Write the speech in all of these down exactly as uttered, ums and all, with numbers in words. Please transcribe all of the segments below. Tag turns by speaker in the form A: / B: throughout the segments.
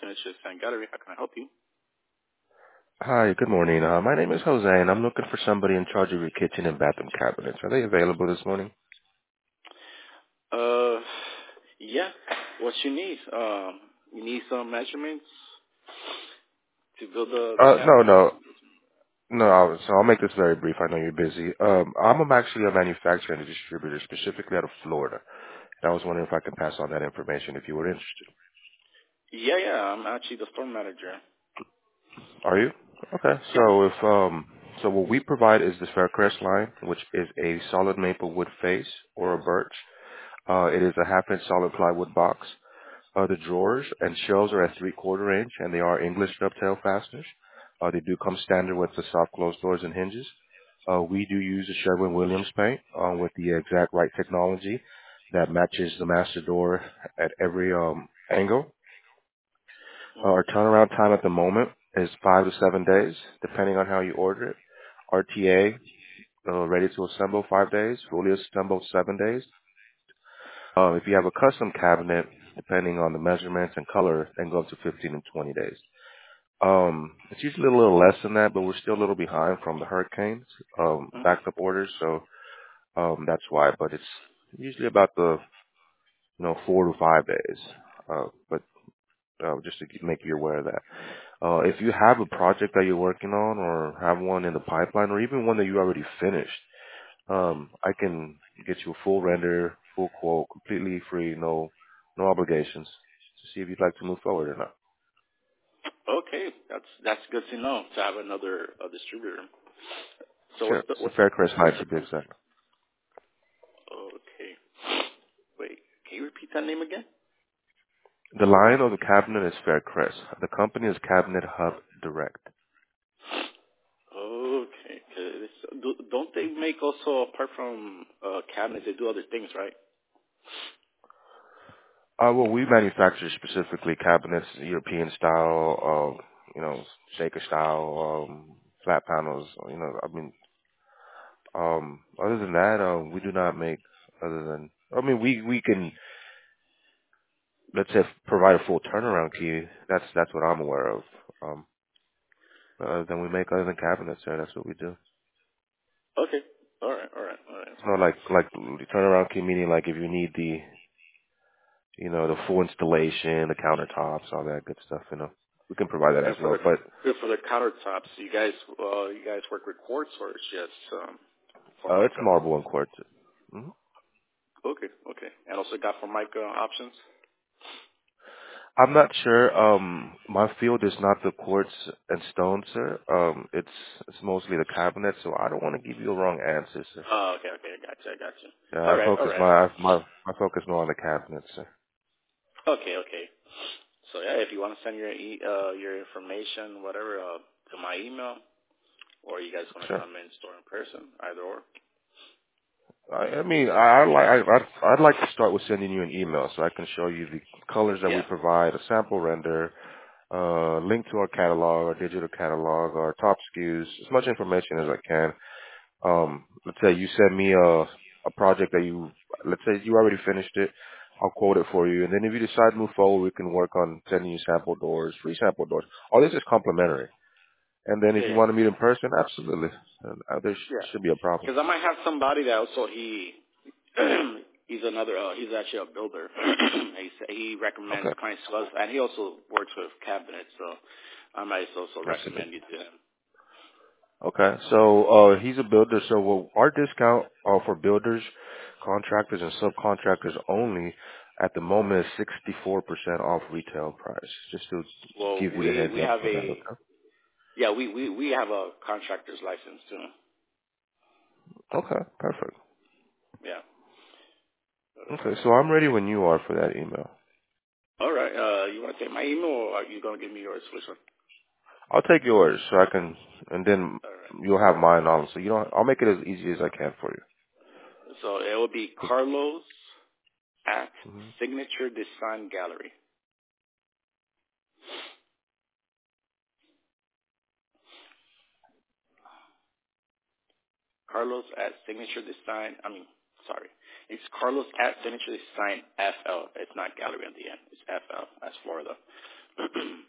A: Furniture and Gallery. How can I help you?
B: Hi, good morning. Uh, my name is Jose, and I'm looking for somebody in charge of your kitchen and bathroom cabinets. Are they available this morning?
A: Uh, yeah. What you need? Um, you need some measurements to build the the
B: Uh, no,
A: cabinets.
B: no, no. I'll, so I'll make this very brief. I know you're busy. Um, I'm actually a manufacturer and a distributor, specifically out of Florida. And I was wondering if I could pass on that information if you were interested.
A: Yeah, yeah. I'm actually the store manager.
B: Are you? Okay.
A: Yeah.
B: So if um, so what we provide is the Faircrest line, which is a solid maple wood face or a birch. Uh, it is a half inch solid plywood box. Uh, the drawers and shelves are at three-quarter inch, and they are English dovetail fasteners. Uh, they do come standard with the soft close doors and hinges. Uh, we do use the Sherwin-Williams paint uh, with the exact right technology that matches the master door at every um, angle. Uh,
A: hmm
B: our turnaround time at the moment is five to seven days, depending on how you order it. R T A, uh, ready to assemble five days, fully assembled seven days. Uh, if you have a custom cabinet, depending on the measurements and color, then go up to fifteen and twenty days. Um, it's usually a little less than that, but we're still a little behind from the hurricanes, um,
A: hmm
B: backed up orders, so um, that's why. But it's usually about the you know four to five days. Uh, but uh, just to keep- make you aware of that. Uh, if you have a project that you're working on, or have one in the pipeline, or even one that you already finished, um, I can get you a full render, full quote, completely free, no no obligations, to see if you'd like to move forward or not.
A: Okay, that's that's good to know to have another uh, distributor. So what's
B: Sure,
A: the
B: it's the
A: what's the
B: Faircrest line
A: what's
B: to
A: the
B: be exact.
A: okay? Wait, can you repeat that name again?
B: The line of the cabinet is Faircrest. The company is Cabinet Hub Direct.
A: Okay, 'cause do, don't they make also apart from uh, cabinets, they do other things, right?
B: Uh, well, we manufacture specifically cabinets, European style, uh, you know, shaker style, um, flat panels. You know, I mean, um, other than that, uh, we do not make other than. I mean, we we can let's say provide a full turnaround key. That's that's what I'm aware of. Um, uh, then we make other than cabinets, sir. That's what we do.
A: Okay, all right, all right, all right.
B: It's not like like the turnaround key meaning like if you need the you know the full installation, the countertops, all that good stuff. You know, we can provide that
A: And
B: as
A: for
B: well.
A: the
B: But
A: for the countertops, you guys uh, you guys work with quartz or it's just um,
B: uh, it's
A: Formica?
B: marble and quartz. hmm
A: Okay, okay. And also got Formica options.
B: I'm not sure. Um, my field is not the quartz and stone, sir. Um, it's it's mostly the cabinet, so I don't want to give you a wrong answer, sir.
A: Oh, okay, okay. I got you. I got you.
B: Yeah,
A: All
B: I
A: right, all
B: focus
A: right.
B: my my I focus more on the cabinets, sir.
A: Okay, okay. So yeah, if you want to send your e- uh, your information, whatever, uh, to my email, or you guys want to
B: Sure.
A: come in store in person, either or.
B: I, I mean, I, I like I, I'd, I'd like to start with sending you an email so I can show you the colors that we
A: Yeah,
B: provide, a sample render, uh, link to our catalog, our digital catalog, our top S K Us, as much information as I can. Um, let's say you send me a a project that you, let's say you already finished it, I'll quote it for you, and then if you decide to move forward, we can work on sending you sample doors, free sample doors. All this is complimentary. And then if
A: yeah,
B: you
A: yeah,
B: want to meet in person, absolutely, uh, there sh-
A: yeah.
B: should be a problem.
A: Because I might have somebody that also he he's another uh, he's actually a builder. he sa- he recommends
B: Okay,
A: clients to us, and he also works with cabinets, so I might also
B: I see.
A: recommend you to him.
B: Okay. So uh he's a builder. So well, our discount uh, for builders, contractors, and subcontractors only at the moment is sixty-four percent off retail price. Just to
A: Well,
B: give you the
A: we
B: heads
A: we
B: up
A: have
B: for that.
A: a
B: Okay.
A: yeah we we we have a contractor's license too.
B: Okay. Perfect.
A: Yeah.
B: Okay. So I'm ready when you are for that email.
A: All right. Uh, you want to take my email, or are you gonna give me yours? Which one?
B: I'll take yours so I can, and then
A: All right.
B: you'll have mine also. You know, I'll make it as easy as I can for
A: So it will be
B: you.
A: Carlos at
B: Mm-hmm.
A: Signature Design Gallery. Carlos at Signature Design. I mean, sorry. It's Carlos at Signature Design F L. It's not gallery at the end. It's F L. That's Florida.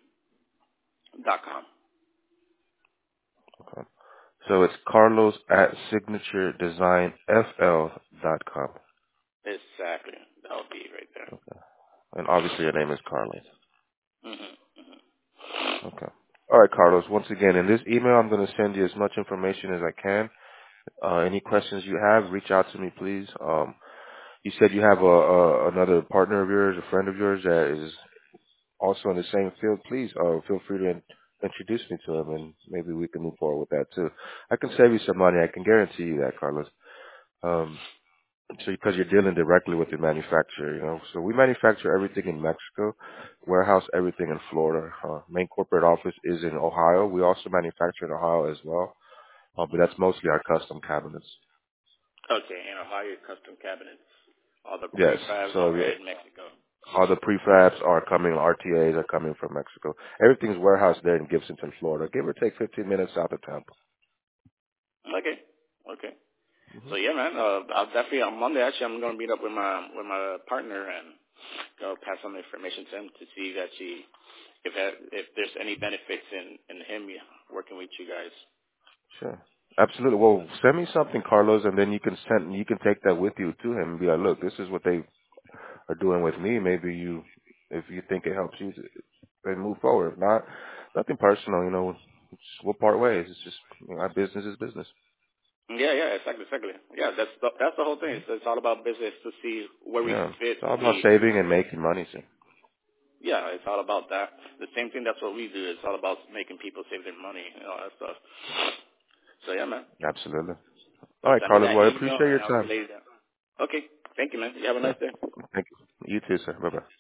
A: com.
B: Okay. So it's Carlos at signature design f l dot com.
A: Exactly. That'll be right there.
B: And obviously your name is Carlos.
A: Mhm. Mhm.
B: Okay. All right, Carlos. Once again, in this email, I'm going to send you as much information as I can. Uh, any questions you have, reach out to me, please. Um, you said you have a, a another partner of yours, a friend of yours that is also in the same field. Please uh, feel free to in, introduce me to him, and maybe we can move forward with that too. I can save you some money. I can guarantee you that, Carlos. Um, so because you're dealing directly with the manufacturer, you know. So we manufacture everything in Mexico, warehouse everything in Florida. Uh, main corporate office is in Ohio. We also manufacture in Ohio as well, uh, but that's mostly our custom cabinets.
A: Okay, and Ohio custom cabinets. All the
B: Yes.
A: prefabs
B: So
A: are
B: yeah,
A: in Mexico.
B: all the prefabs are coming, R T As are coming from Mexico. Everything's warehoused there in Gibsonton, Florida. Give or take fifteen minutes south of Tampa.
A: Okay. Okay.
B: Hmm.
A: So yeah, man. Uh, I'll definitely on Monday. Actually, I'm gonna meet up with my with my partner and go pass some information to him to see that she if that, if there's any benefits in in him working with you guys.
B: Sure. Absolutely. Well, send me something, Carlos, and then you can send you can take that with you to him and be like, look, this is what they are doing with me. Maybe you, if you think it helps you, then move forward. If not, nothing personal. You know, it's, we'll part ways. It's just you know, our business is business.
A: Yeah, yeah, exactly, exactly. Yeah, that's the, that's the whole thing. It's, it's all about business to see where we
B: Yeah,
A: fit,
B: it's all about
A: see.
B: saving and making money. So.
A: Yeah, it's all about that. The same thing. That's what we do. It's all about making people save their money and all that stuff. So yeah, man.
B: Absolutely. All
A: So
B: right,
A: send me
B: Carlos.
A: that
B: Well, I
A: email
B: appreciate your
A: and I'll
B: time.
A: relay that. Okay. Thank you, man. You have a
B: Sure.
A: nice day.
B: Thank you. You too, sir. Bye bye.